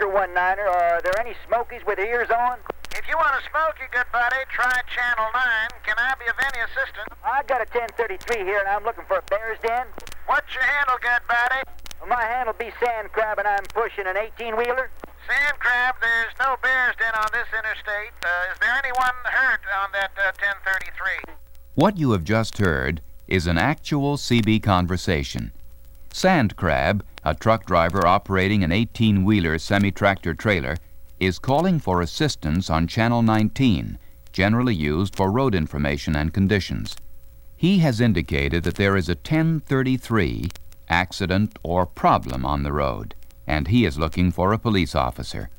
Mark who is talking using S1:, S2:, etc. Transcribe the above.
S1: Oscar 19er. Are there any Smokies with ears on?
S2: If you want to smoke, you good buddy, try Channel 9. Can I be of any assistance?
S1: I got a 1033 here, and I'm looking for a Bear's Den.
S2: What's your handle, good buddy?
S1: Well, my hand'll be Sand Crab, and I'm pushing an 18-wheeler.
S2: Sand Crab, there's no Bear's Den on this interstate. Is there anyone hurt on that 1033?
S3: What you have just heard is an actual CB conversation. Sand Crab, a truck driver operating an 18-wheeler semi-tractor trailer, is calling for assistance on Channel 19, generally used for road information and conditions. He has indicated that there is a 1033 accident or problem on the road, and he is looking for a police officer.